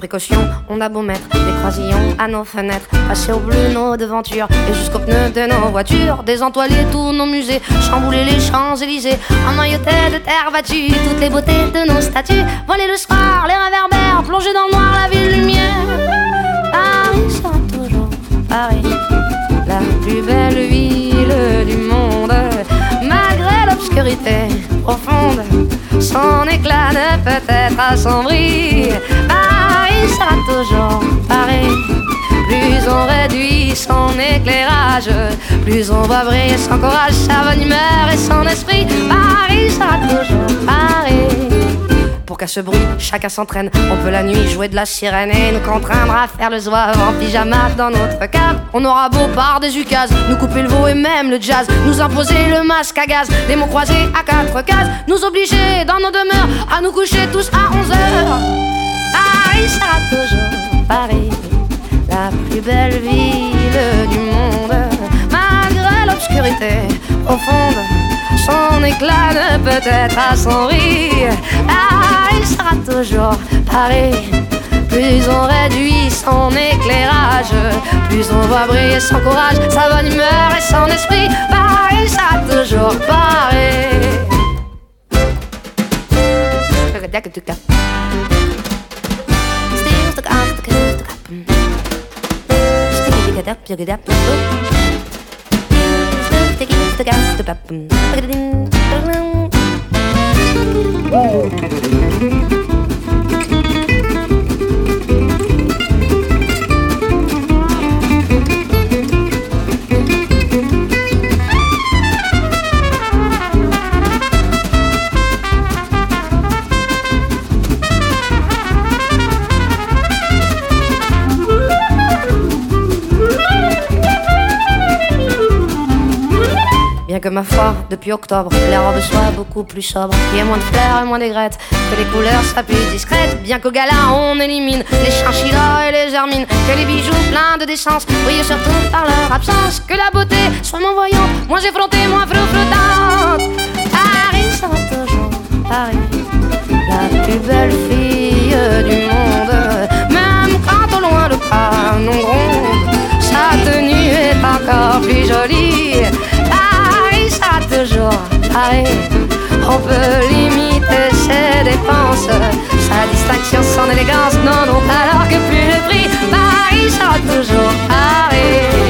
précaution, on a beau mettre des croisillons à nos fenêtres, passer au bleu nos devantures et jusqu'aux pneus de nos voitures, désentoiler tous nos musées, chambouler les Champs-Élysées, emmailloter de terre battue toutes les beautés de nos statues, voler le soir, les réverbères, plonger dans le noir la ville lumière. Paris sera toujours Paris, la plus belle ville du monde, malgré l'obscurité profonde. Son éclat ne peut être assombri. Paris sera toujours Paris. Plus on réduit son éclairage, plus on va briller son courage, sa bonne humeur et son esprit. Paris sera toujours Paris. Pour qu'à ce bruit, chacun s'entraîne. On peut la nuit jouer de la sirène et nous contraindre à faire le zouave en pyjama dans notre cave. On aura beau par des ukases nous couper le veau et même le jazz, nous imposer le masque à gaz, des mots croisés à 4 cases, nous obliger dans nos demeures à nous coucher tous à 11h. Paris sera toujours Paris, la plus belle ville du monde, malgré l'obscurité profonde. Son éclat ne peut être assombri. Paris sera toujours Paris. Plus on réduit son éclairage, plus on voit briller son courage, sa bonne humeur et son esprit. Paris sera toujours Paris. Bien que ma foi, depuis octobre, les robes soient beaucoup plus sobres, qu'il y ait moins de fleurs et moins d'aigrettes, que les couleurs soient plus discrètes. Bien qu'au gala on élimine les chinchillas et les hermines, que les bijoux pleins de décence brillent surtout par leur absence, que la beauté soit moins voyante, moins effrontée, moins flottante. Paris sera toujours Paris, la plus belle fille du monde, même quand au loin le canon gronde, sa tenue est encore plus jolie. Paris sera toujours Paris. On peut limiter ses dépenses, sa distinction, son élégance n'en ont alors que plus le prix. Paris sera toujours Paris.